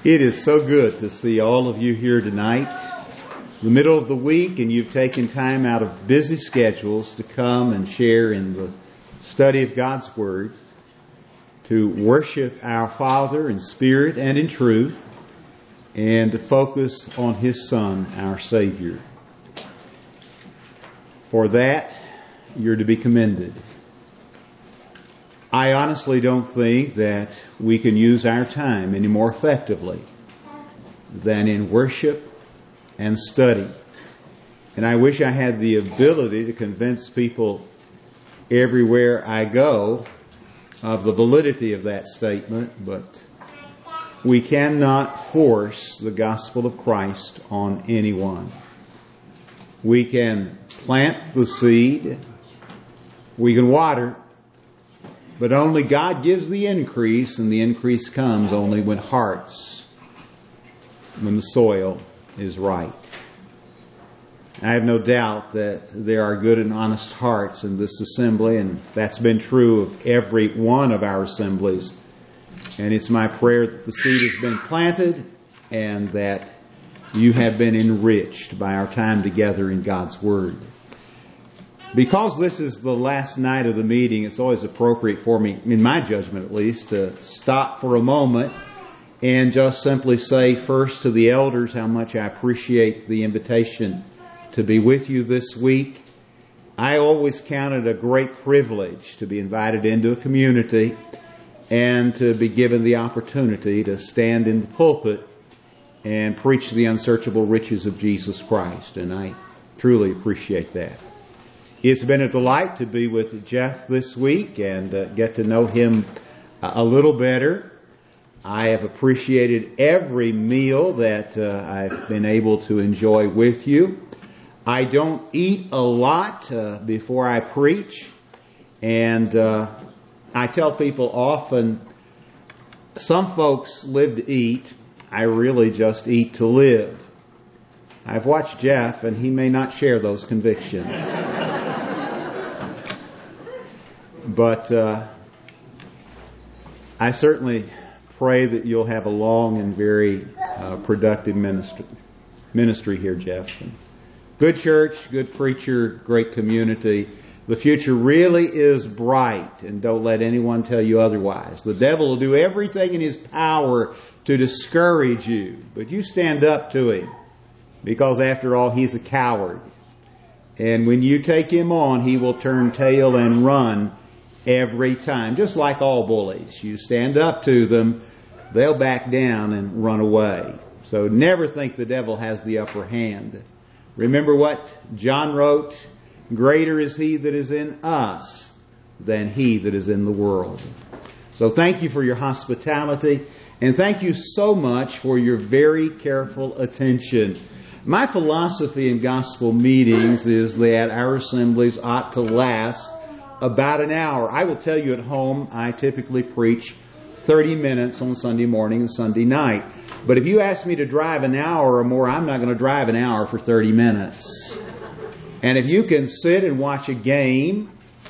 It is so good to see all of you here tonight, in the middle of the week, and you've taken time out of busy schedules to come and share in the study of God's Word, to worship our Father in spirit and in truth, and to focus on His Son, our Savior. For that, you're to be commended. I honestly don't think that we can use our time any more effectively than in worship and study. And I wish I had the ability to convince people everywhere I go of the validity of that statement, but we cannot force the gospel of Christ on anyone. We can plant the seed, we can water, but only God gives the increase, and the increase comes only when the soil is right. I have no doubt that there are good and honest hearts in this assembly, and that's been true of every one of our assemblies. And it's my prayer that the seed has been planted and that you have been enriched by our time together in God's Word. Because this is the last night of the meeting, it's always appropriate for me, in my judgment at least, to stop for a moment and just simply say first to the elders how much I appreciate the invitation to be with you this week. I always count it a great privilege to be invited into a community and to be given the opportunity to stand in the pulpit and preach the unsearchable riches of Jesus Christ. And I truly appreciate that. It's been a delight to be with Jeff this week and get to know him a little better. I have appreciated every meal that I've been able to enjoy with you. I don't eat a lot before I preach, and I tell people often, some folks live to eat. I really just eat to live. I've watched Jeff, and he may not share those convictions. But I certainly pray that you'll have a long and very productive ministry here, Jeff. Good church, good preacher, great community. The future really is bright, and don't let anyone tell you otherwise. The devil will do everything in his power to discourage you, but you stand up to him, because after all, he's a coward. And when you take him on, he will turn tail and run every time. Just like all bullies. You stand up to them, they'll back down and run away. So never think the devil has the upper hand. Remember what John wrote? Greater is he that is in us than he that is in the world. So thank you for your hospitality, and thank you so much for your very careful attention. My philosophy in gospel meetings is that our assemblies ought to last about an hour. I will tell you at home, I typically preach 30 minutes on Sunday morning and Sunday night. But if you ask me to drive an hour or more, I'm not going to drive an hour for 30 minutes. And if you can sit and watch a game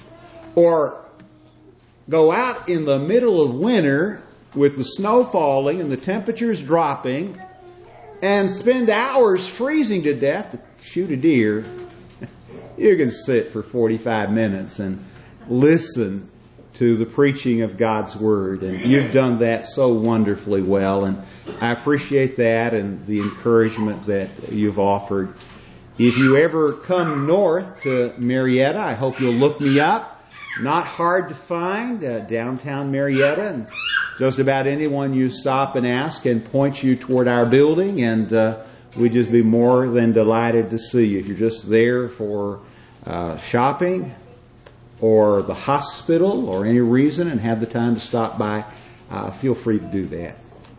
or go out in the middle of winter with the snow falling and the temperatures dropping and spend hours freezing to death to shoot a deer, you can sit for 45 minutes and listen to the preaching of God's Word. And you've done that so wonderfully well. And I appreciate that and the encouragement that you've offered. If you ever come north to Marietta, I hope you'll look me up. Not hard to find, downtown Marietta. And just about anyone you stop and ask can point you toward our building. And we'd just be more than delighted to see you. If you're just there for shopping or the hospital or any reason and have the time to stop by, feel free to do that.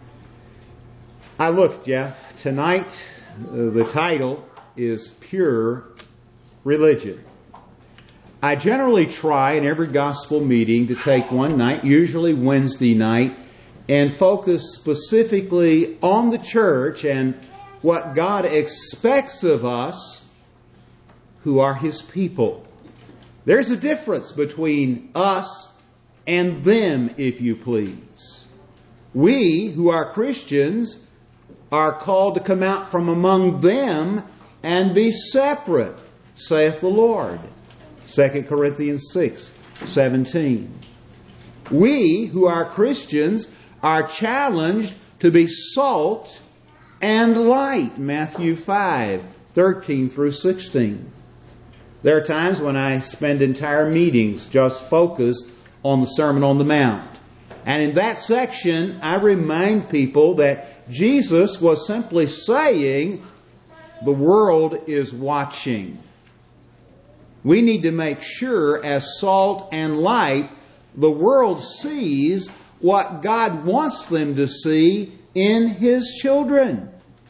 Look, Jeff, tonight the title is Pure Religion. I generally try in every gospel meeting to take one night, usually Wednesday night, and focus specifically on the church and what God expects of us who are His people. There's a difference between us and them, if you please. We, who are Christians, are called to come out from among them and be separate, saith the Lord. 2 Corinthians 6:17. We who are Christians are challenged to be salt and light. Matthew 5:13 through 16. There are times when I spend entire meetings just focused on the Sermon on the Mount. And in that section, I remind people that Jesus was simply saying, the world is watching. We need to make sure, as salt and light, the world sees what God wants them to see in His children.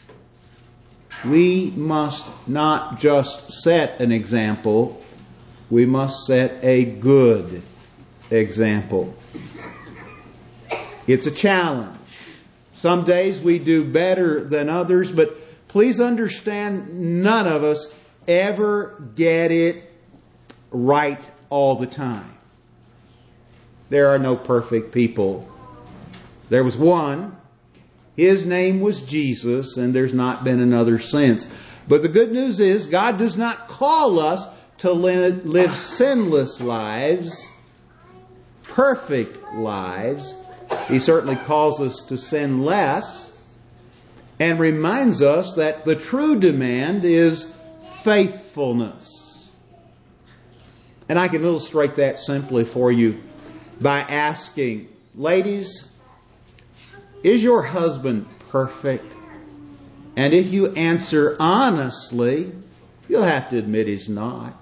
We must not just set an example, we must set a good example. It's a challenge. Some days we do better than others, but please understand, none of us ever get it right all the time. There are no perfect people. There was one. His name was Jesus, and there's not been another since. But the good news is, God does not call us to live sinless lives, perfect lives. He certainly calls us to sin less, and reminds us that the true demand is faithfulness. And I can illustrate that simply for you by asking, ladies, is your husband perfect? And if you answer honestly, you'll have to admit he's not.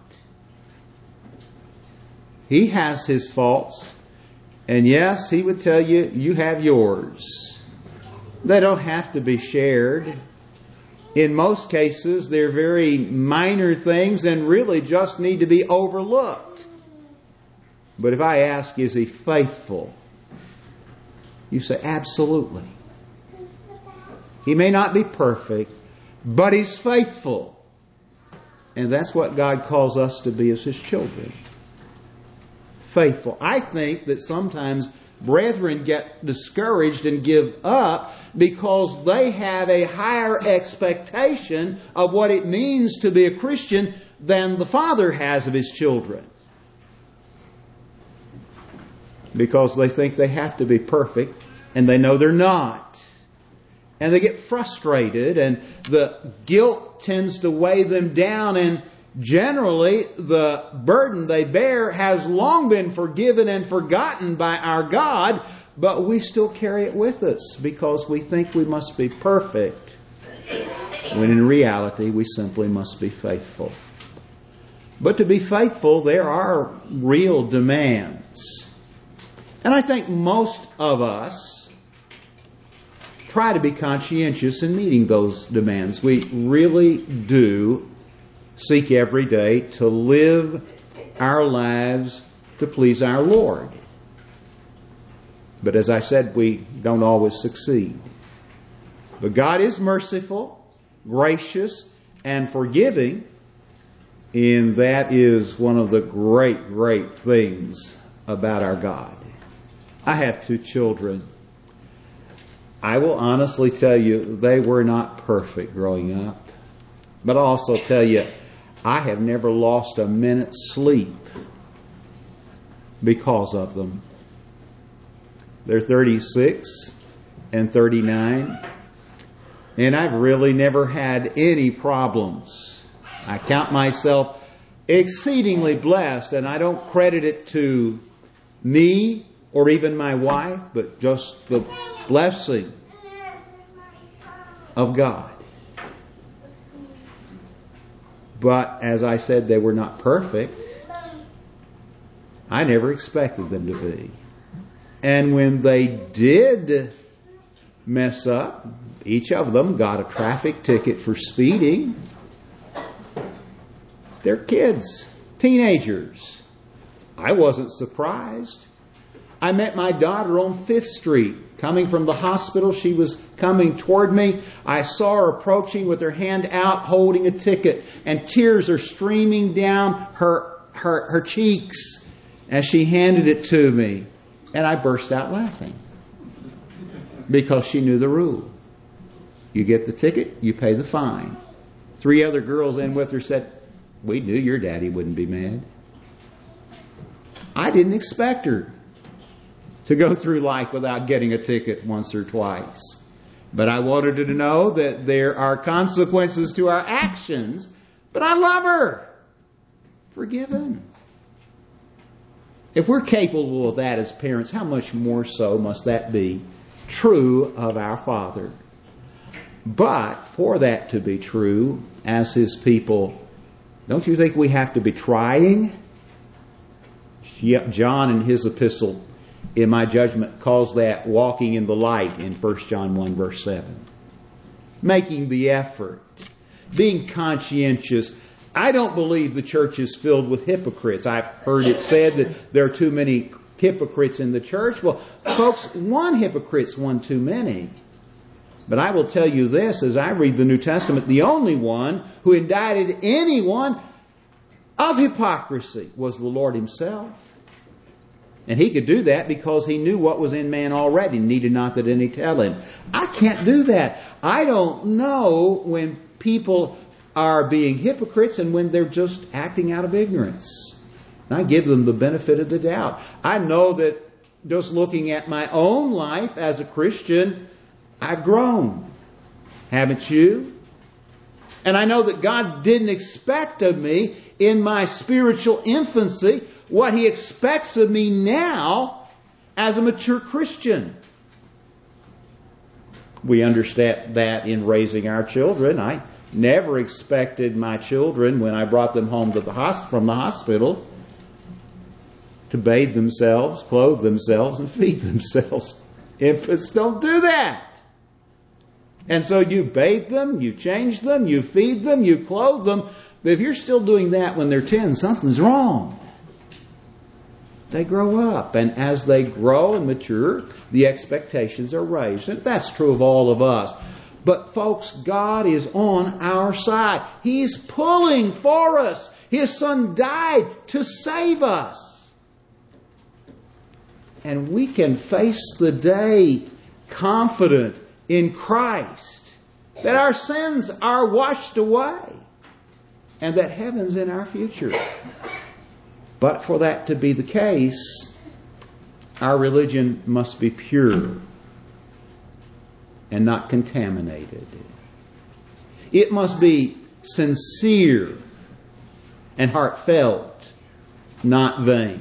He has his faults. And yes, he would tell you, you have yours. They don't have to be shared. In most cases, they're very minor things and really just need to be overlooked. But if I ask, is he faithful? You say, absolutely. He may not be perfect, but he's faithful. And that's what God calls us to be as His children. Faithful. I think that sometimes brethren get discouraged and give up because they have a higher expectation of what it means to be a Christian than the Father has of His children. Because they think they have to be perfect, and they know they're not. And they get frustrated, and the guilt tends to weigh them down, and generally the burden they bear has long been forgiven and forgotten by our God, but we still carry it with us because we think we must be perfect, when in reality we simply must be faithful. But to be faithful, there are real demands. And I think most of us try to be conscientious in meeting those demands. We really do seek every day to live our lives to please our Lord. But as I said, we don't always succeed. But God is merciful, gracious, and forgiving. And that is one of the great, great things about our God. I have 2 children. I will honestly tell you, they were not perfect growing up. But I'll also tell you, I have never lost a minute's sleep because of them. They're 36 and 39. And I've really never had any problems. I count myself exceedingly blessed, and I don't credit it to me or even my wife, but just the blessing of God. But as I said, they were not perfect. I never expected them to be. And when they did mess up, each of them got a traffic ticket for speeding. They're kids, teenagers. I wasn't surprised. I met my daughter on 5th Street. Coming from the hospital, she was coming toward me. I saw her approaching with her hand out, holding a ticket, and tears are streaming down her cheeks as she handed it to me. And I burst out laughing because she knew the rule. You get the ticket, you pay the fine. 3 other girls in with her said, we knew your daddy wouldn't be mad. I didn't expect her to go through life without getting a ticket once or twice. But I wanted her to know that there are consequences to our actions. But I love her. Forgiven. If we're capable of that as parents, how much more so must that be true of our Father? But for that to be true, as His people, don't you think we have to be trying? John in his epistle, in my judgment, calls that walking in the light in 1 John 1 verse 7. Making the effort. Being conscientious. I don't believe the church is filled with hypocrites. I've heard it said that there are too many hypocrites in the church. Well, folks, one hypocrite's one too many. But I will tell you this, as I read the New Testament, the only one who indicted anyone of hypocrisy was the Lord Himself. And He could do that because He knew what was in man already, needed not that any tell Him. I can't do that. I don't know when people are being hypocrites and when they're just acting out of ignorance. And I give them the benefit of the doubt. I know that just looking at my own life as a Christian, I've grown. Haven't you? And I know that God didn't expect of me in my spiritual infancy what He expects of me now as a mature Christian. We understand that in raising our children. I never expected my children, when I brought them home from the hospital, to bathe themselves, clothe themselves, and feed themselves. Infants don't do that. And so you bathe them, you change them, you feed them, you clothe them. But if you're still doing that when they're 10, something's wrong. They grow up, and as they grow and mature, the expectations are raised. And that's true of all of us. But folks, God is on our side. He's pulling for us. His Son died to save us. And we can face the day confident in Christ that our sins are washed away and that heaven's in our future. But for that to be the case, our religion must be pure and not contaminated. It must be sincere and heartfelt, not vain.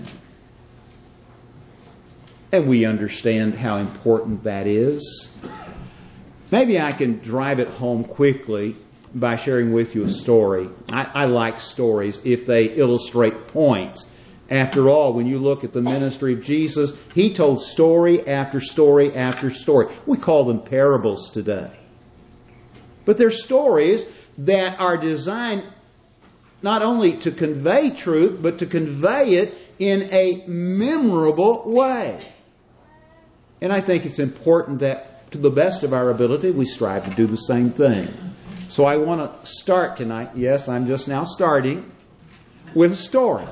And we understand how important that is. Maybe I can drive it home quickly by sharing with you a story. I like stories if they illustrate points. After all, when you look at the ministry of Jesus, He told story after story after story. We call them parables today. But they're stories that are designed not only to convey truth, but to convey it in a memorable way. And I think it's important that, to the best of our ability, we strive to do the same thing. So I want to start tonight, yes, I'm just now starting, with a story.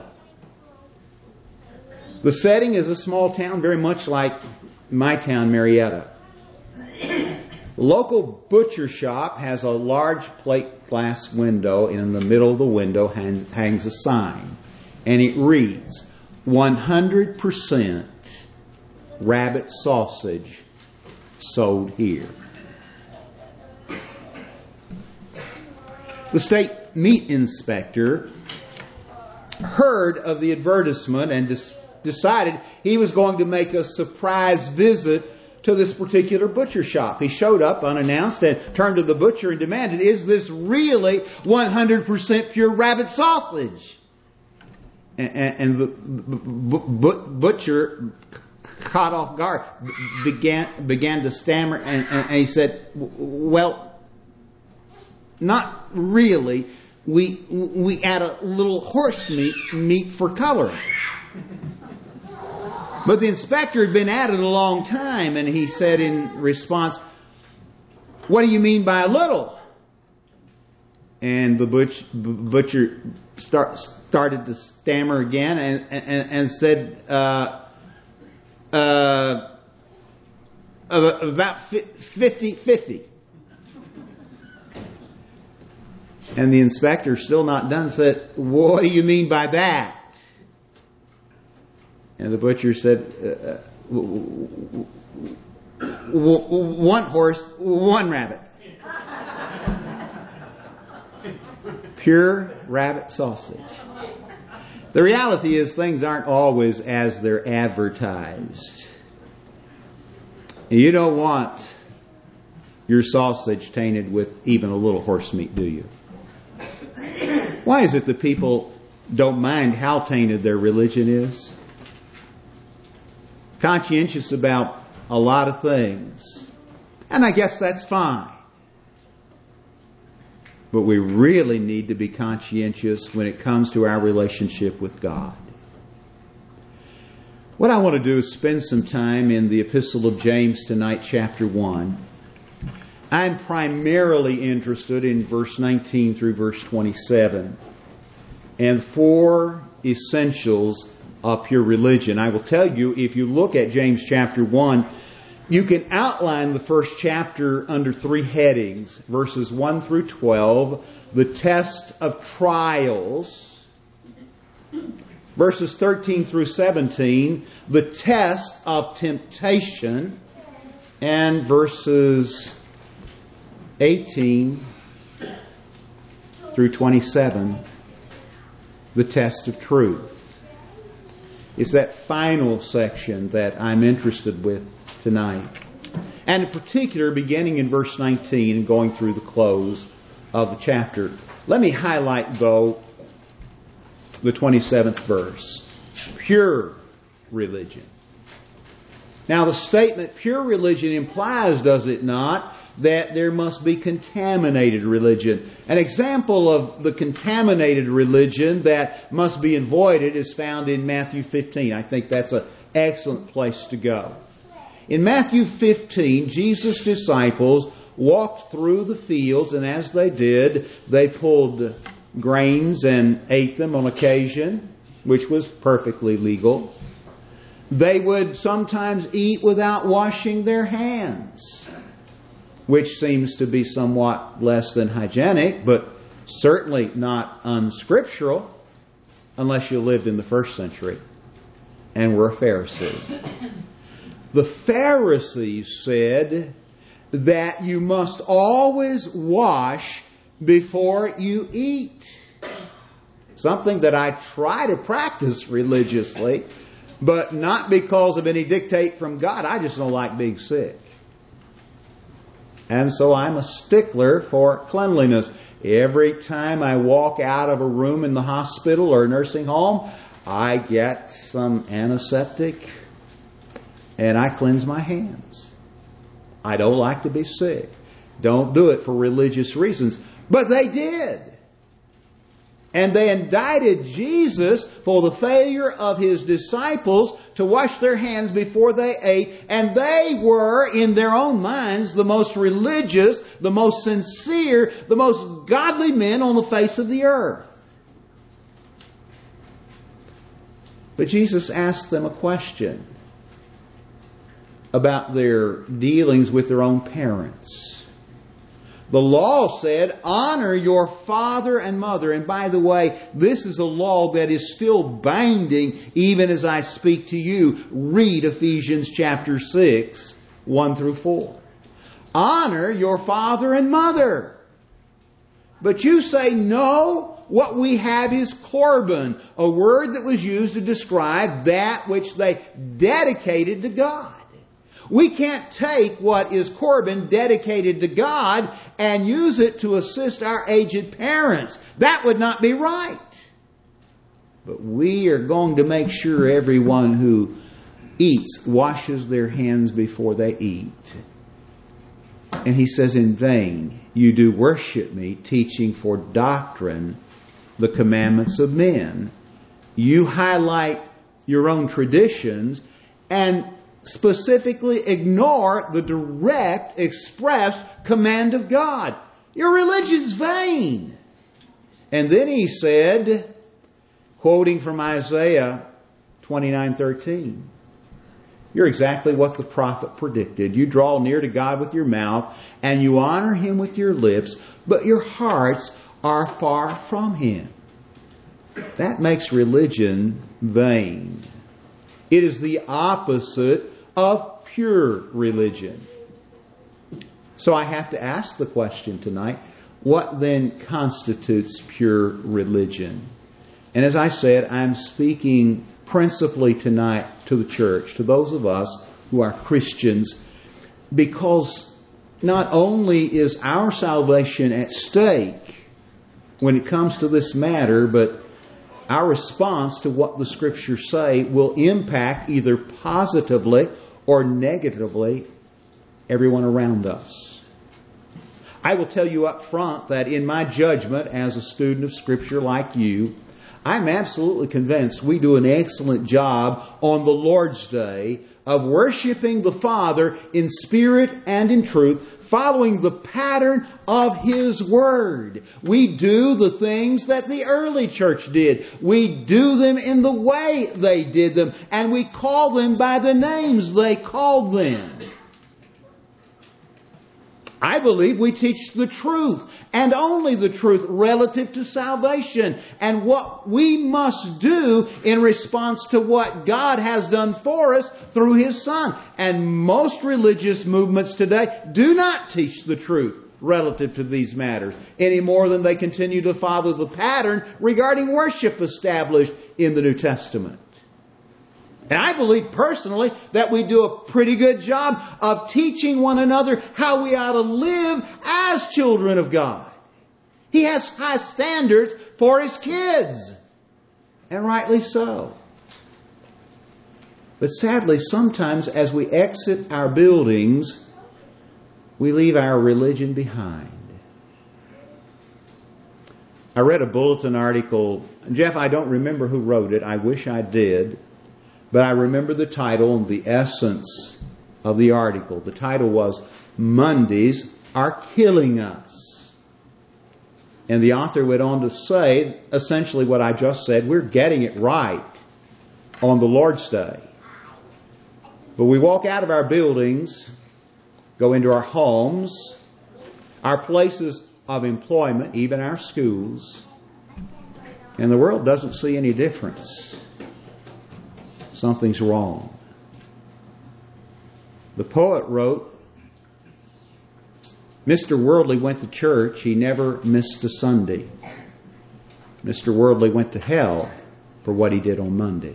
The setting is a small town, very much like my town, Marietta. The local butcher shop has a large plate glass window, and in the middle of the window hangs a sign. And it reads, 100% rabbit sausage sold here. The state meat inspector heard of the advertisement and decided he was going to make a surprise visit to this particular butcher shop. He showed up unannounced and turned to the butcher and demanded, "Is this really 100% pure rabbit sausage?" And the butcher, caught off guard, began to stammer, and he said, "Well, not really. We add a little horse meat for coloring." But the inspector had been at it a long time, and he said in response, "What do you mean by a little?" And the butcher started to stammer again and said, about 50-50. And the inspector's still not done, said, "What do you mean by that?" And the butcher said, "One horse, one rabbit." Pure rabbit sausage. The reality is things aren't always as they're advertised. You don't want your sausage tainted with even a little horse meat, do you? Why is it that people don't mind how tainted their religion is? Conscientious about a lot of things. And I guess that's fine. But we really need to be conscientious when it comes to our relationship with God. What I want to do is spend some time in the Epistle of James tonight, chapter 1. I'm primarily interested in verse 19 through verse 27 and 4 essentials of pure religion. I will tell you, if you look at James chapter 1, you can outline the first chapter under 3 headings. Verses 1 through 12, the test of trials. Verses 13 through 17, the test of temptation. And verses 18 through 27, the test of truth. It's that final section that I'm interested with tonight. And in particular, beginning in verse 19 and going through the close of the chapter. Let me highlight, though, the 27th verse. Pure religion. Now, the statement pure religion implies, does it not, that there must be contaminated religion. An example of the contaminated religion that must be avoided is found in Matthew 15. I think that's an excellent place to go. In Matthew 15, Jesus' disciples walked through the fields, and as they did, they pulled grains and ate them on occasion, which was perfectly legal. They would sometimes eat without washing their hands, which seems to be somewhat less than hygienic, but certainly not unscriptural, unless you lived in the first century and were a Pharisee. The Pharisees said that you must always wash before you eat. Something that I try to practice religiously, but not because of any dictate from God. I just don't like being sick. And so I'm a stickler for cleanliness. Every time I walk out of a room in the hospital or nursing home, I get some antiseptic and I cleanse my hands. I don't like to be sick. Don't do it for religious reasons. But they did. And they indicted Jesus for the failure of His disciples to wash their hands before they ate. And they were, in their own minds, the most religious, the most sincere, the most godly men on the face of the earth. But Jesus asked them a question about their dealings with their own parents. The law said, honor your father and mother. And by the way, this is a law that is still binding even as I speak to you. Read Ephesians chapter 6, 1 through 4. Honor your father and mother. But you say, no, what we have is korban, a word that was used to describe that which they dedicated to God. We can't take what is korban dedicated to God and use it to assist our aged parents. That would not be right. But we are going to make sure everyone who eats washes their hands before they eat. And he says, in vain you do worship me, teaching for doctrine the commandments of men. You highlight your own traditions and specifically ignore the direct, expressed command of God. Your religion's vain. And then he said, quoting from Isaiah 29:13, you're exactly what the prophet predicted. You draw near to God with your mouth and you honor Him with your lips, but your hearts are far from Him. That makes religion vain. It is the opposite of pure religion. So I have to ask the question tonight, what then constitutes pure religion? And as I said, I'm speaking principally tonight to the church, to those of us who are Christians, because not only is our salvation at stake when it comes to this matter, but our response to what the Scriptures say will impact either positively or negatively everyone around us. I will tell you up front that in my judgment as a student of Scripture like you, I'm absolutely convinced we do an excellent job on the Lord's Day of worshiping the Father in spirit and in truth, following the pattern of His Word. We do the things that the early church did. We do them in the way they did them, and we call them by the names they called them. I believe we teach the truth, and only the truth relative to salvation, and what we must do in response to what God has done for us through His Son. And most religious movements today do not teach the truth relative to these matters, any more than they continue to follow the pattern regarding worship established in the New Testament. And I believe personally that we do a pretty good job of teaching one another how we ought to live as children of God. He has high standards for His kids. And rightly so. But sadly, sometimes as we exit our buildings, we leave our religion behind. I read a bulletin article. Jeff, I don't remember who wrote it. I wish I did. But I remember the title and the essence of the article. The title was, "Mondays Are Killing Us." And the author went on to say, essentially what I just said, we're getting it right on the Lord's Day. But we walk out of our buildings, go into our homes, our places of employment, even our schools, and the world doesn't see any difference. Something's wrong. The poet wrote, Mr. Worldly went to church, he never missed a Sunday. Mr. Worldly went to hell for what he did on Monday.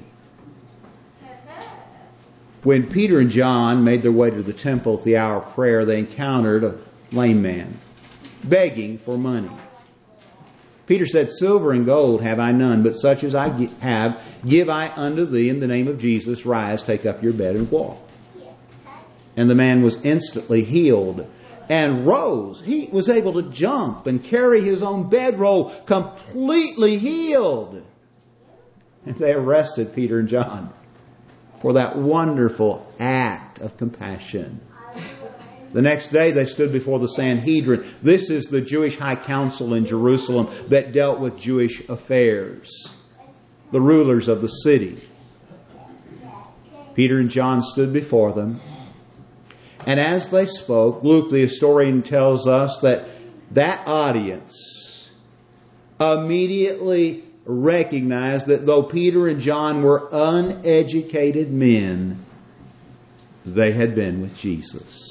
When Peter and John made their way to the temple at the hour of prayer, they encountered a lame man begging for money. Peter said, "Silver and gold have I none, but such as I have, give I unto thee in the name of Jesus. Rise, take up your bed and walk." And the man was instantly healed and rose. He was able to jump and carry his own bedroll, completely healed. And they arrested Peter and John for that wonderful act of compassion. The next day they stood before the Sanhedrin. This is the Jewish high council in Jerusalem that dealt with Jewish affairs. The rulers of the city. Peter and John stood before them. And as they spoke, Luke the historian tells us that audience immediately recognized that though Peter and John were uneducated men, they had been with Jesus.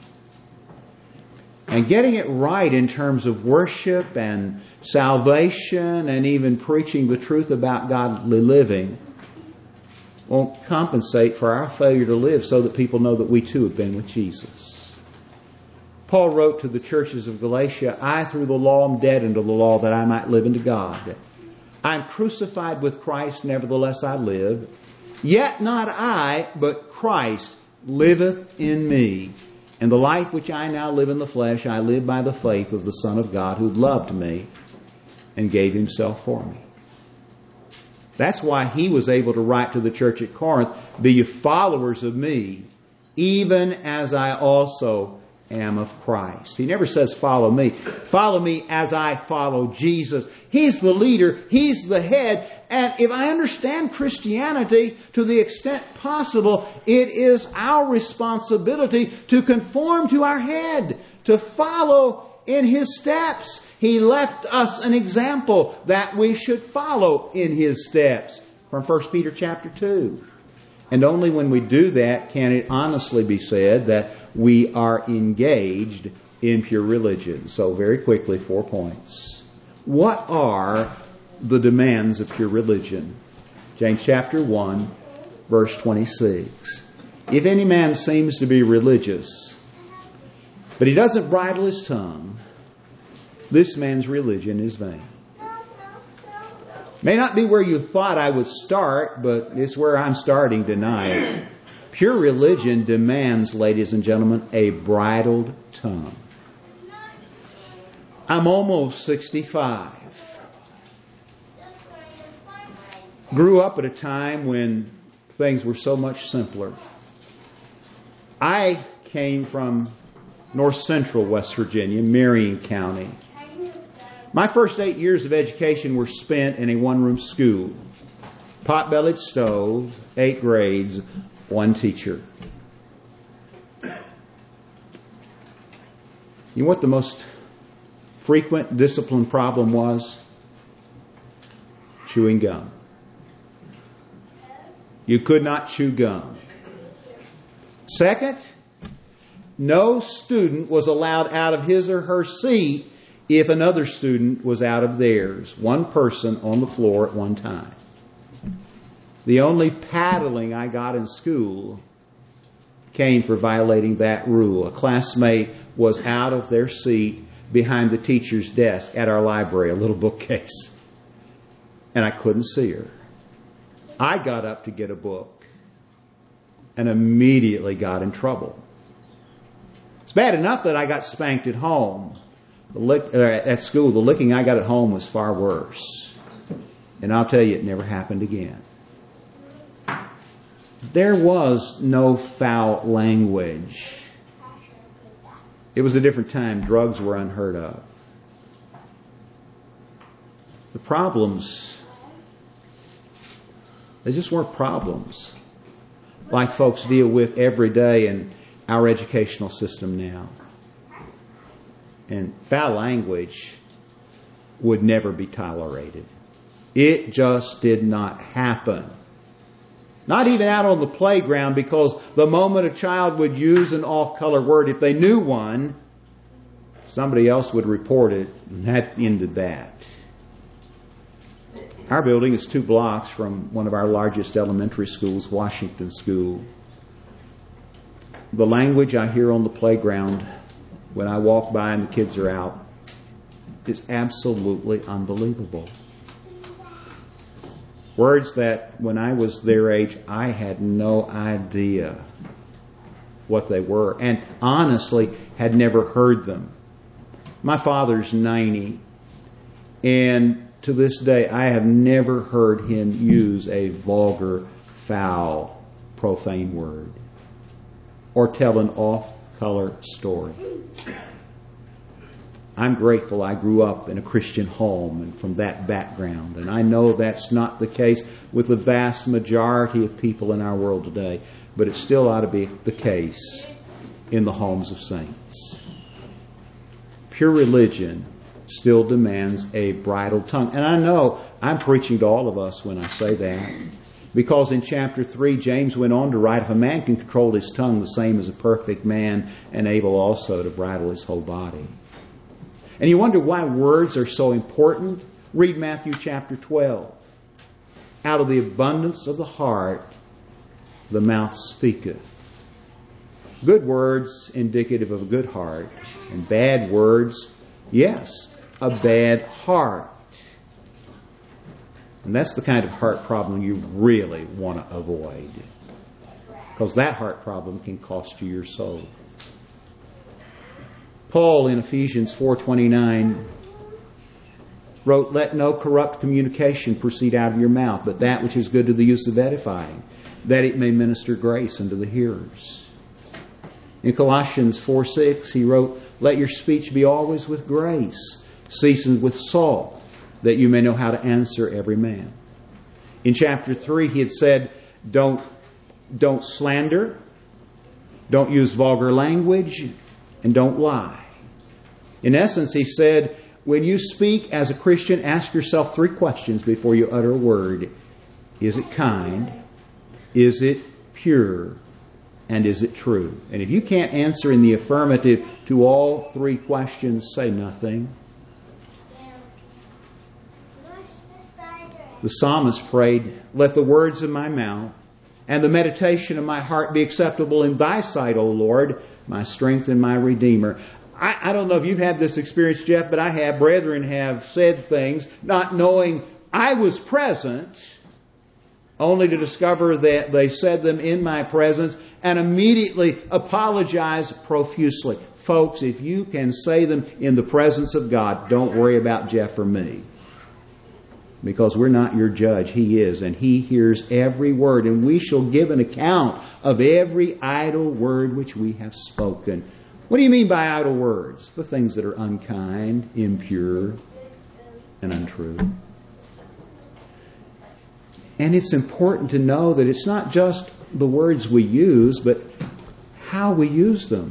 And getting it right in terms of worship and salvation and even preaching the truth about godly living won't compensate for our failure to live so that people know that we too have been with Jesus. Paul wrote to the churches of Galatia, "I through the law am dead unto the law that I might live unto God. I am crucified with Christ, nevertheless I live. Yet not I, but Christ liveth in me. And the life which I now live in the flesh, I live by the faith of the Son of God who loved me and gave Himself for me." That's why he was able to write to the church at Corinth, "Be ye followers of me, even as I also am of Christ." He never says follow me. Follow me as I follow Jesus. He's the leader. He's the head. And if I understand Christianity to the extent possible, it is our responsibility to conform to our head, to follow in His steps. He left us an example that we should follow in His steps. From 1 Peter chapter 2. And only when we do that can it honestly be said that we are engaged in pure religion. So very quickly, 4 points. What are the demands of pure religion? James chapter 1, verse 26. If any man seems to be religious, but he doesn't bridle his tongue, this man's religion is vain. May not be where you thought I would start, but it's where I'm starting tonight. Pure religion demands, ladies and gentlemen, a bridled tongue. I'm almost 65. Grew up at a time when things were so much simpler. I came from north central West Virginia, Marion County. My first 8 years of education were spent in a one-room school. Pot-bellied stove, 8 grades, 1 teacher. You know what the most frequent discipline problem was? Chewing gum. You could not chew gum. Second, no student was allowed out of his or her seat if another student was out of theirs. One person on the floor at one time. The only paddling I got in school came for violating that rule. A classmate was out of their seat behind the teacher's desk at our library, a little bookcase. And I couldn't see her. I got up to get a book and immediately got in trouble. It's bad enough that I got spanked at home. At school, the licking I got at home was far worse. And I'll tell you, it never happened again. There was no foul language. It was a different time. Drugs were unheard of. The problems, they just weren't problems like folks deal with every day in our educational system now. And foul language would never be tolerated. It just did not happen. Not even out on the playground, because the moment a child would use an off-color word, if they knew one, somebody else would report it, and that ended that. Our building is 2 blocks from one of our largest elementary schools, Washington School. The language I hear on the playground when I walk by and the kids are out is absolutely unbelievable. Words that when I was their age, I had no idea what they were, and honestly had never heard them. My father's 90, and to this day I have never heard him use a vulgar, foul, profane word or tell an off-color story. I'm grateful I grew up in a Christian home and from that background. And I know that's not the case with the vast majority of people in our world today. But it still ought to be the case in the homes of saints. Pure religion still demands a bridled tongue. And I know I'm preaching to all of us when I say that. Because in chapter 3, James went on to write, if a man can control his tongue, the same as a perfect man, and able also to bridle his whole body. And you wonder why words are so important? Read Matthew chapter 12. Out of the abundance of the heart, the mouth speaketh. Good words indicative of a good heart, and bad words, yes, a bad heart. And that's the kind of heart problem you really want to avoid, because that heart problem can cost you your soul. Paul in Ephesians 4:29 wrote, let no corrupt communication proceed out of your mouth, but that which is good to the use of edifying, that it may minister grace unto the hearers. In Colossians 4:6 he wrote, let your speech be always with grace, seasoned with salt, that you may know how to answer every man. In chapter 3 he had said, don't slander, don't use vulgar language, and don't lie. In essence, he said, when you speak as a Christian, ask yourself 3 questions before you utter a word. Is it kind? Is it pure? And is it true? And if you can't answer in the affirmative to all 3 questions, say nothing. The psalmist prayed, let the words of my mouth and the meditation of my heart be acceptable in thy sight, O Lord, my strength and my Redeemer. I don't know if you've had this experience, Jeff, but I have. Brethren have said things not knowing I was present, only to discover that they said them in my presence and immediately apologize profusely. Folks, if you can say them in the presence of God, don't worry about Jeff or me. Because we're not your judge. He is, and He hears every word. And we shall give an account of every idle word which we have spoken. What do you mean by idle words? The things that are unkind, impure, and untrue. And it's important to know that it's not just the words we use, but how we use them.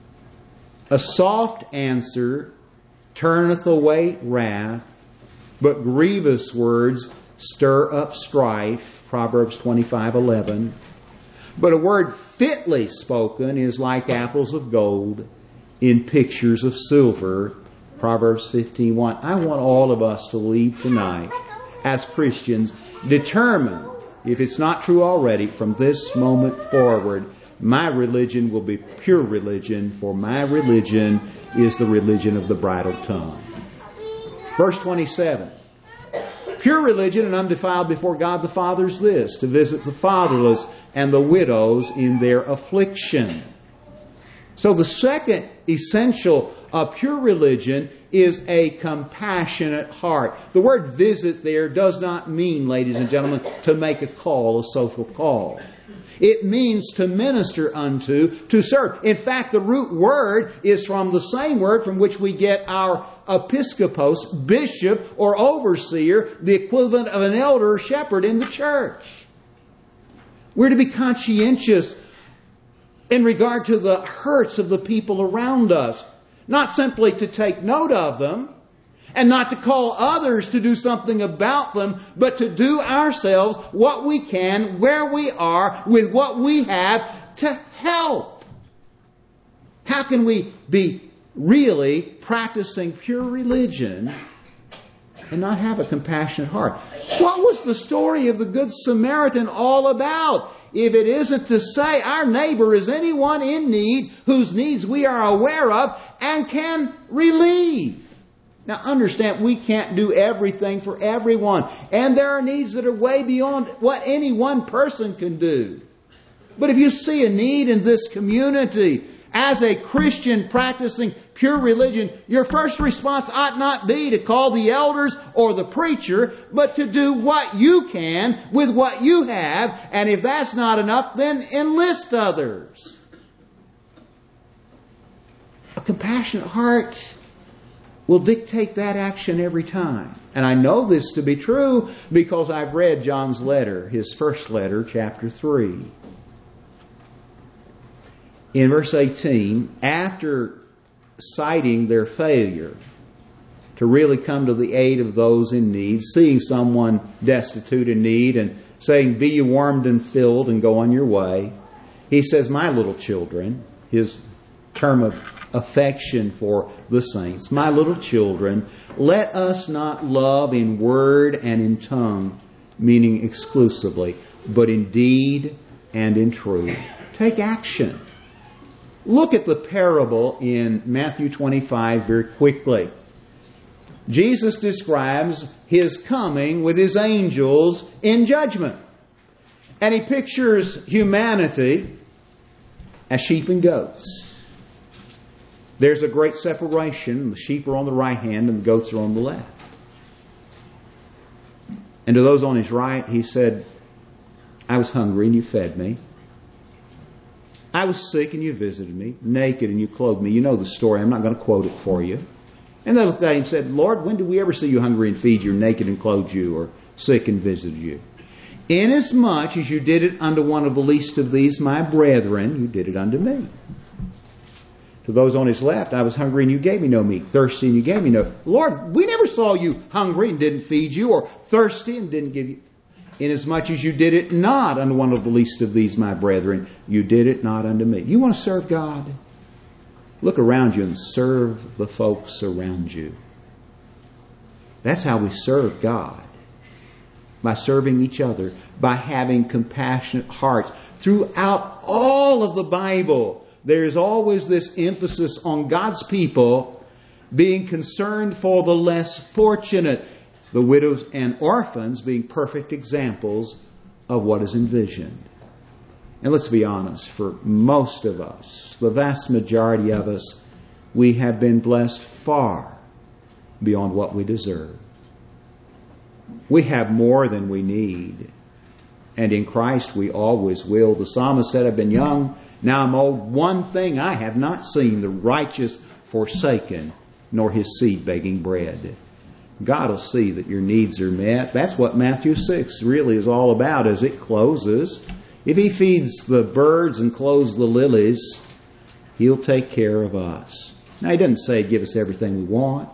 A soft answer turneth away wrath, but grievous words stir up strife. Proverbs 25:11. But a word fitly spoken is like apples of gold in pictures of silver. Proverbs 15:1. I want all of us to leave tonight as Christians determined, if it's not true already, from this moment forward, my religion will be pure religion, for my religion is the religion of the bridled tongue. Verse 27. Pure religion and undefiled before God the Father is this, to visit the fatherless and the widows in their affliction. So the second essential of pure religion is a compassionate heart. The word visit there does not mean, ladies and gentlemen, to make a call, a social call. It means to minister unto, to serve. In fact, the root word is from the same word from which we get our episkopos, bishop, or overseer, the equivalent of an elder or shepherd in the church. We're to be conscientious in regard to the hurts of the people around us. Not simply to take note of them, and not to call others to do something about them, but to do ourselves what we can, where we are, with what we have, to help. How can we be really practicing pure religion and not have a compassionate heart? What was the story of the Good Samaritan all about? If it isn't to say our neighbor is anyone in need whose needs we are aware of and can relieve. Now understand, we can't do everything for everyone. And there are needs that are way beyond what any one person can do. But if you see a need in this community, as a Christian practicing pure religion, your first response ought not be to call the elders or the preacher, but to do what you can with what you have. And if that's not enough, then enlist others. A compassionate heart will dictate that action every time. And I know this to be true because I've read John's letter, his first letter, chapter 3. In verse 18, after citing their failure to really come to the aid of those in need, seeing someone destitute in need and saying, be you warmed and filled and go on your way, he says, my little children, his term of affection for the saints, my little children, let us not love in word and in tongue, meaning exclusively, but in deed and in truth. Take action. Look at the parable in Matthew 25 very quickly. Jesus describes His coming with His angels in judgment. And He pictures humanity as sheep and goats. There's a great separation. The sheep are on the right hand and the goats are on the left. And to those on His right, He said, I was hungry and you fed me. I was sick and you visited me. Naked and you clothed me. You know the story. I'm not going to quote it for you. And they looked at Him and said, Lord, when did we ever see you hungry and feed you, or naked and clothed you, or sick and visited you? Inasmuch as you did it unto one of the least of these, my brethren, you did it unto me. To those on his left, I was hungry and you gave me no meat, thirsty and you gave me no. Lord, we never saw you hungry and didn't feed you, or thirsty and didn't give you. Inasmuch as you did it not unto one of the least of these, my brethren, you did it not unto me. You want to serve God? Look around you and serve the folks around you. That's how we serve God. By serving each other, by having compassionate hearts. Throughout all of the Bible, there's always this emphasis on God's people being concerned for the less fortunate, the widows and orphans being perfect examples of what is envisioned. And let's be honest, for most of us, the vast majority of us, we have been blessed far beyond what we deserve. We have more than we need. And in Christ we always will. The psalmist said, I've been young, now I'm old. One thing I have not seen, the righteous forsaken, nor his seed begging bread. God will see that your needs are met. That's what Matthew 6 really is all about as it closes. If He feeds the birds and clothes the lilies, He'll take care of us. Now, He doesn't say give us everything we want,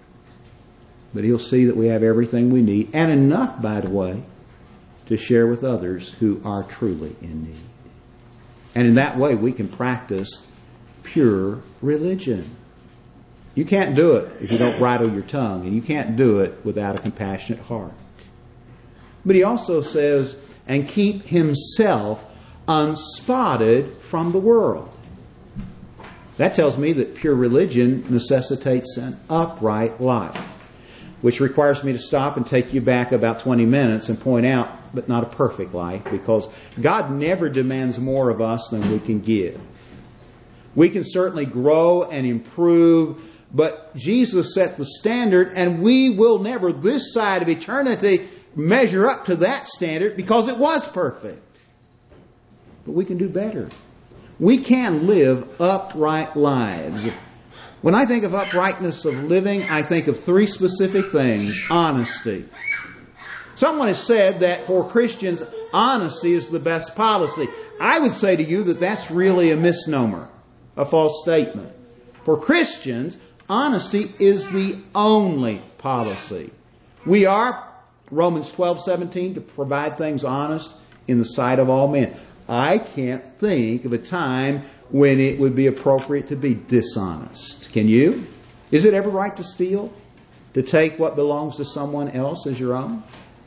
but He'll see that we have everything we need, and enough, by the way, to share with others who are truly in need. And in that way, we can practice pure religion. You can't do it if you don't bridle your tongue, and you can't do it without a compassionate heart. But He also says, and keep himself unspotted from the world. That tells me that pure religion necessitates an upright life, which requires me to stop and take you back about 20 minutes and point out, but not a perfect life, because God never demands more of us than we can give. We can certainly grow and improve, but Jesus set the standard, and we will never, this side of eternity, measure up to that standard because it was perfect. But we can do better. We can live upright lives. When I think of uprightness of living, I think of three specific things. Honesty. Someone has said that for Christians, honesty is the best policy. I would say to you that that's really a misnomer, a false statement. For Christians, honesty is the only policy. We are, Romans 12:17, to provide things honest in the sight of all men. I can't think of a time when it would be appropriate to be dishonest. Can you? Is it ever right to steal? To take what belongs to someone else as your own?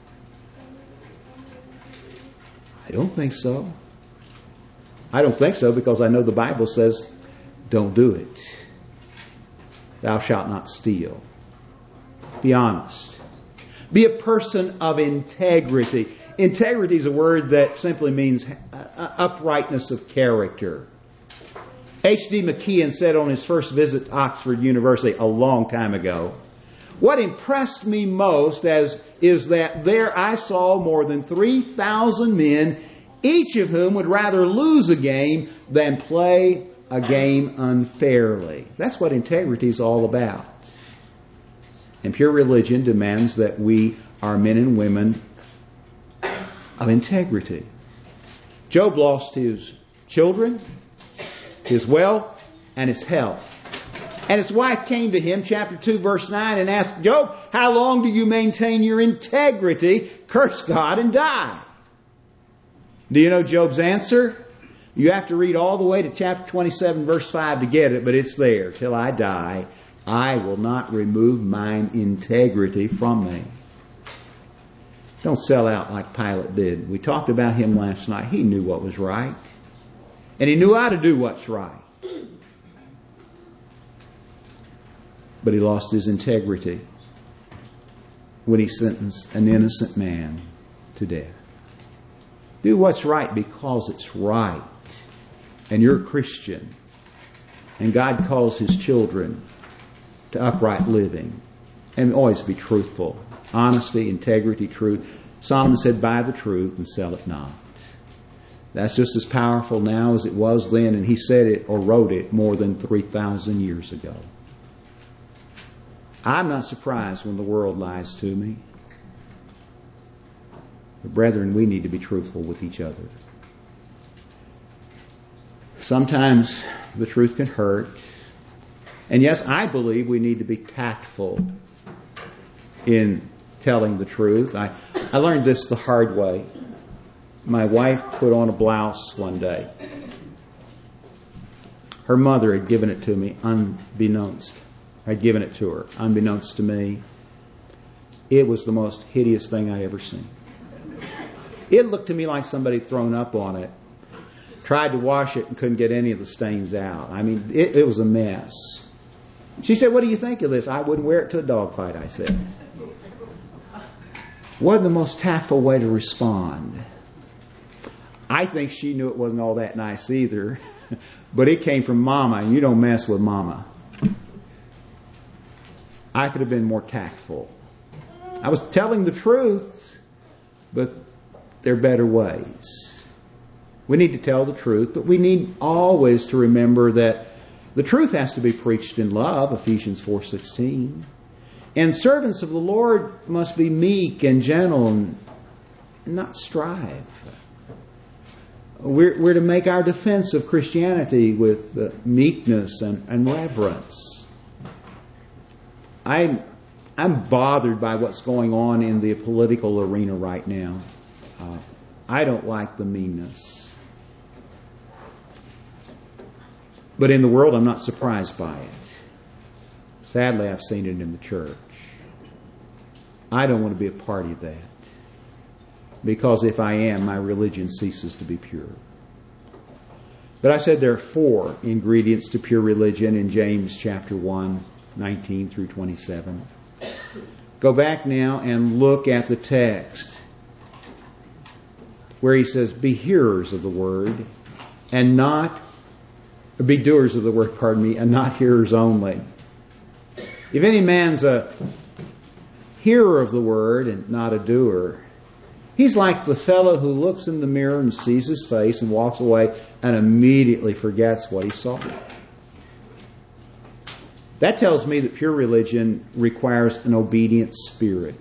I don't think so. I don't think so because I know the Bible says, don't do it. Thou shalt not steal. Be honest. Be a person of integrity. Integrity is a word that simply means uprightness of character. H.D. McKeon said on his first visit to Oxford University a long time ago, what impressed me most is that there I saw more than 3,000 men, each of whom would rather lose a game than play a game unfairly. That's what integrity is all about. And pure religion demands that we are men and women of integrity. Job lost his children, his wealth, and his health. And his wife came to him, chapter 2, verse 9, and asked, Job, how long do you maintain your integrity? Curse God and die. Do you know Job's answer? You have to read all the way to chapter 27, verse 5 to get it, but it's there. Till I die, I will not remove mine integrity from me. Don't sell out like Pilate did. We talked about him last night. He knew what was right. And he knew how to do what's right. But he lost his integrity when he sentenced an innocent man to death. Do what's right because it's right. And you're a Christian. And God calls His children to upright living. And always be truthful. Honesty, integrity, truth. Solomon said, buy the truth and sell it not. That's just as powerful now as it was then, and he said it or wrote it more than 3,000 years ago. I'm not surprised when the world lies to me. But brethren, we need to be truthful with each other. Sometimes the truth can hurt. And yes, I believe we need to be tactful in telling the truth. I learned this the hard way. My wife put on a blouse one day. Her mother had given it to me unbeknownst. I'd given it to her unbeknownst to me. It was the most hideous thing I'd ever seen. It looked to me like somebody had thrown up on it. Tried to wash it and couldn't get any of the stains out. I mean, it was a mess. She said, "What do you think of this?" "I wouldn't wear it to a dogfight," I said. Wasn't the most tactful way to respond. I think she knew it wasn't all that nice either. But it came from Mama, and you don't mess with Mama. I could have been more tactful. I was telling the truth, but there are better ways. We need to tell the truth, but we need always to remember that the truth has to be preached in love, Ephesians 4:16. And servants of the Lord must be meek and gentle and not strive. We're to make our defense of Christianity with meekness and reverence. I'm bothered by what's going on in the political arena right now. I don't like the meanness. But in the world, I'm not surprised by it. Sadly, I've seen it in the church. I don't want to be a party of that. Because if I am, my religion ceases to be pure. But I said there are 4 ingredients to pure religion in James chapter 1, 19 through 27. Go back now and look at the text where he says, "Be hearers of the word and not, be doers of the word, and not hearers only. If any man's a hearer of the word and not a doer, he's like the fellow who looks in the mirror and sees his face and walks away and immediately forgets what he saw." That tells me that pure religion requires an obedient spirit.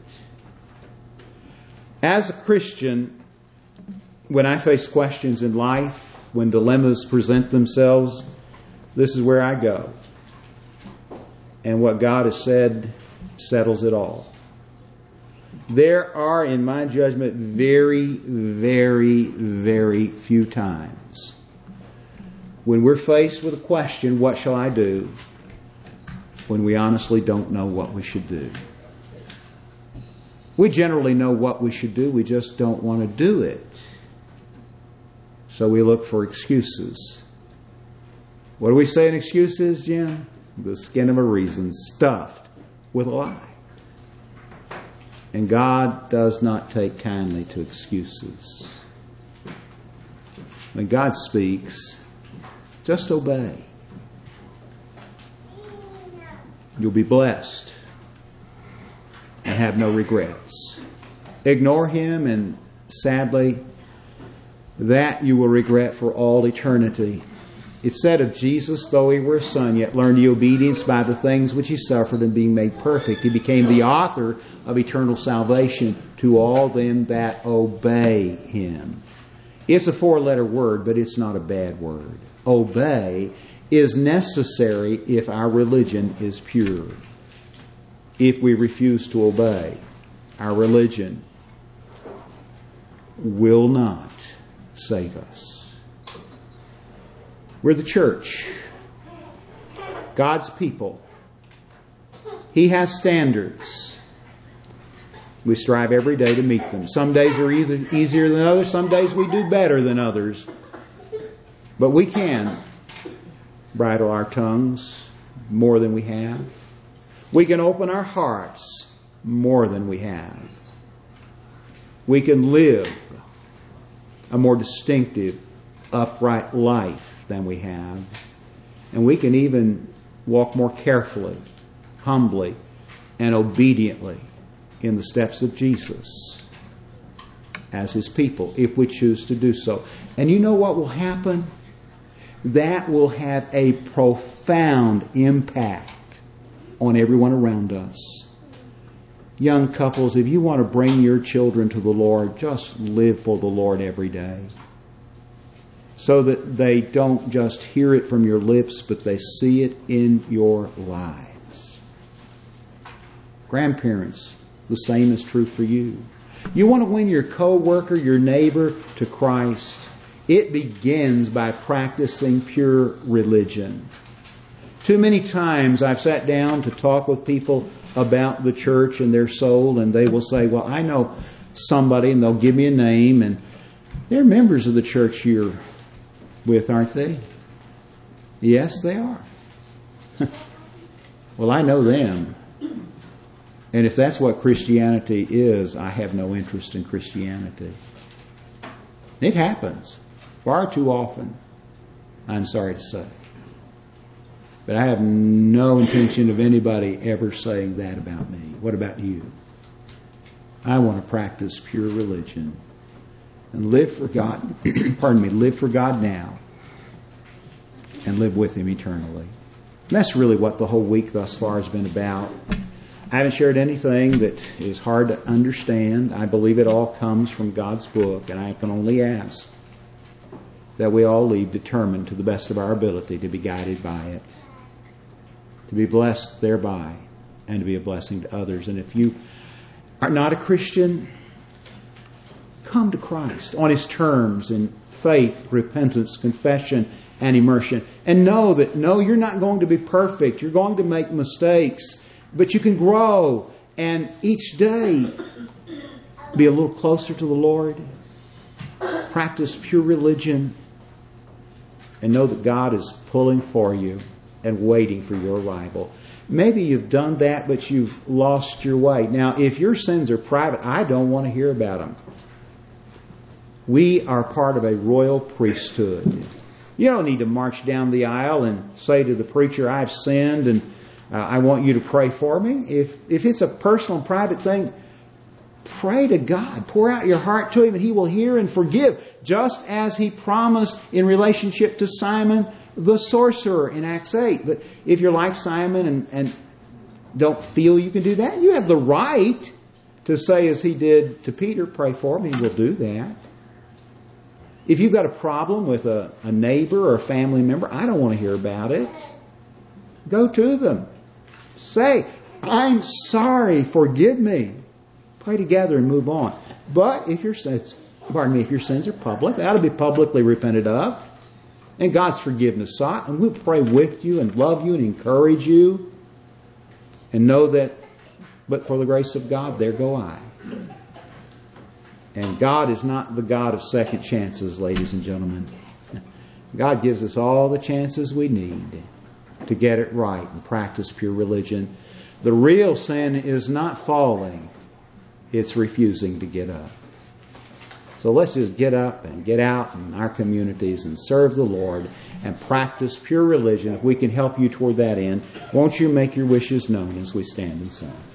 As a Christian, when I face questions in life, when dilemmas present themselves, this is where I go. And what God has said settles it all. There are, in my judgment, very, very, very few times when we're faced with a question, "What shall I do?" when we honestly don't know what we should do. We generally know what we should do, we just don't want to do it. So we look for excuses. What do we say in excuses, Jim? The skin of a reason, stuffed with a lie. And God does not take kindly to excuses. When God speaks, just obey. You'll be blessed and have no regrets. Ignore Him, and sadly, that you will regret for all eternity. It said of Jesus, though He were a son, yet learned He obedience by the things which He suffered, and being made perfect, He became the author of eternal salvation to all them that obey Him. It's a 4-letter word, but it's not a bad word. Obey is necessary if our religion is pure. If we refuse to obey, our religion will not save us. We're the church, God's people. He has standards. We strive every day to meet them. Some days are either easier than others. Some days we do better than others. But we can bridle our tongues more than we have. We can open our hearts more than we have. We can live a more distinctive, upright life than we have. And we can even walk more carefully, humbly, and obediently in the steps of Jesus as His people, if we choose to do so. And you know what will happen? That will have a profound impact on everyone around us. Young couples, if you want to bring your children to the Lord, just live for the Lord every day. so that they don't just hear it from your lips, but they see it in your lives. Grandparents, the same is true for you. You want to win your co-worker, your neighbor to Christ. It begins by practicing pure religion. Too many times I've sat down to talk with people about the church and their soul, and they will say, well, I know somebody, and they'll give me a name, and they're members of the church you're with, aren't they? Yes, they are. Well, I know them. And if that's what Christianity is, I have no interest in Christianity. It happens far too often, I'm sorry to say. But I have no intention of anybody ever saying that about me. What about you? I want to practice pure religion and live for God. Live for God now and live with Him eternally. And that's really what the whole week thus far has been about. I haven't shared anything that is hard to understand. I believe it all comes from God's book, and I can only ask that we all leave determined to the best of our ability to be guided by it, to be blessed thereby, and to be a blessing to others. And if you are not a Christian, come to Christ on His terms in faith, repentance, confession, and immersion. And know that, no, you're not going to be perfect. You're going to make mistakes. But you can grow and each day be a little closer to the Lord. Practice pure religion and know that God is pulling for you and waiting for your arrival. Maybe you've done that, but you've lost your way. Now, if your sins are private, I don't want to hear about them. We are part of a royal priesthood. You don't need to march down the aisle and say to the preacher, I've sinned and I want you to pray for me. If it's a personal and private thing, pray to God. Pour out your heart to Him and He will hear and forgive. Just as He promised in relationship to Simon the sorcerer in Acts 8. But if you're like Simon and don't feel you can do that, you have the right to say as he did to Peter, pray for me. He will do that. If you've got a problem with a neighbor or a family member, I don't want to hear about it. Go to them. Say, I'm sorry, forgive me. Pray together and move on. But if your sins are public, they ought to be publicly repented of. And God's forgiveness sought. And we'll pray with you and love you and encourage you. And know that, but for the grace of God, there go I. And God is not the God of second chances, ladies and gentlemen. God gives us all the chances we need to get it right and practice pure religion. The real sin is not falling. It's refusing to get up. So let's just get up and get out in our communities and serve the Lord and practice pure religion. If we can help you toward that end, won't you make your wishes known as we stand and sing?